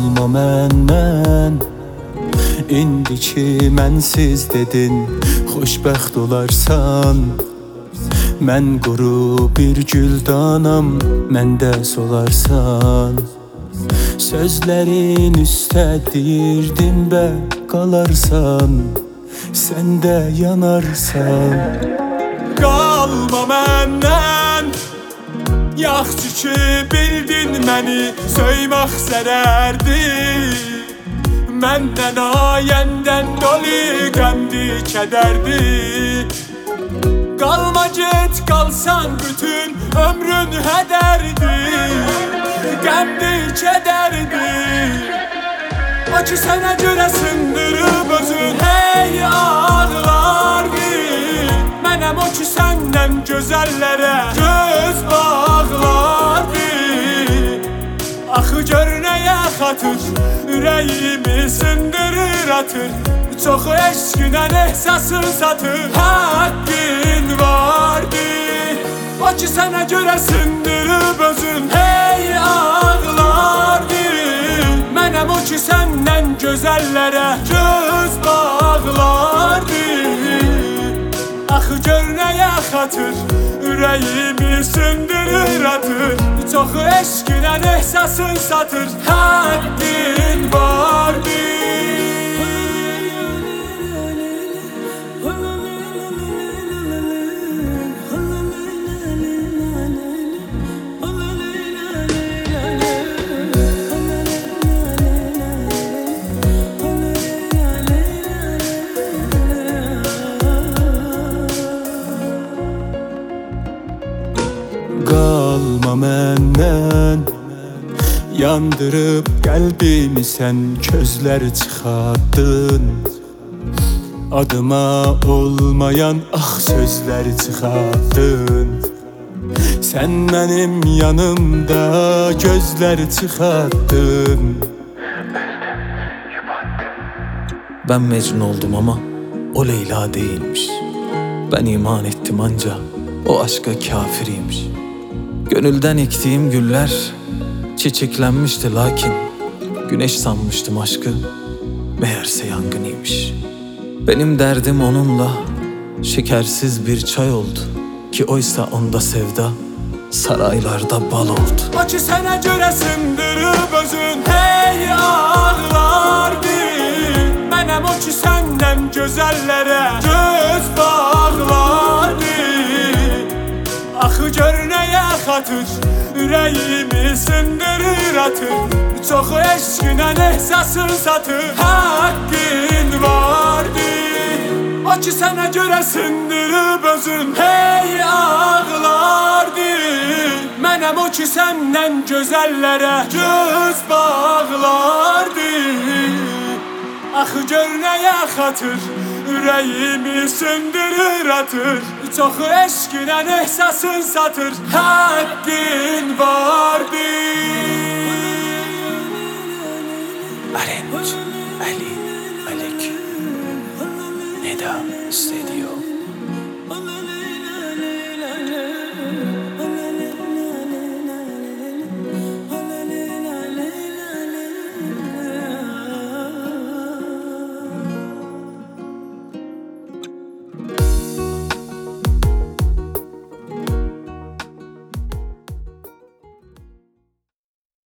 qalma məndən. İndiki mənsiz dedin, xoşbəxt olarsan. Mən quru bir güldanam, məndə solarsan. Sözlərin üstə deyirdim bə qalarsan, sən də yanarsan. Qalma məndən, yaxşı ki bildin məni, söymək zərərdir. Məndən ayəndən dolu qəmdi, kədərdir. Qalma get, qalsan bütün ömrün hədərdir. Qəmdi, kədərdir. O ki sənə görə sındırıb özün hey ağlardır. Mənəm o ki səndən gözəllərə göz bağlardır. Axı gör nəyə xatır, ürəyimi sındırır atır. Çox eşqinən ehsasın satır, haqqın vardır. O ki sənə görə sındırıb özün hey ağlardır. Mənəm o ki səndən gözəllərə göz bağlardır. Axı gör nəyə xatır, ürəyimi sındırır atır. Çox eşqinən ehsasın satır, haqqın vardır. Qalma məndən, yandırıb qəlbimi sən közlər çıxardın. Adıma olmayan ax sözlər çıxardın. Sən mənim yanımda gözlər çıxardın. Ben Mecnun oldum ama o Leyla değilmiş. Ben iman ettim anca o aşka kafiriymiş. Gönülden ektiğim güller çiçeklenmişti lakin güneş sanmıştım aşkı, meğerse yangınıymış. Benim derdim onunla şekersiz bir çay oldu ki oysa onda sevda saraylarda bal oldu. O ki sənə görə sındırıb özün hey ağlardır. Mənəm o ki səndən gözəllərə göz bağlardır. Axı gör nəyə xatır, ürəyimi sındırır atır. Çox eşqinən ehsasın satır, haqqın vardır. O ki sənə görə sındırıb özün hey ağlardır. Mənəm o ki səndən gözəllərə göz bağlardır. Axı gör nəyə xatır, ürəyimi sındırır atır. Çox eşqinən ehsasın satır, haqqın vardır. Arenç, Ali, Alek, Neda, Hüseyin.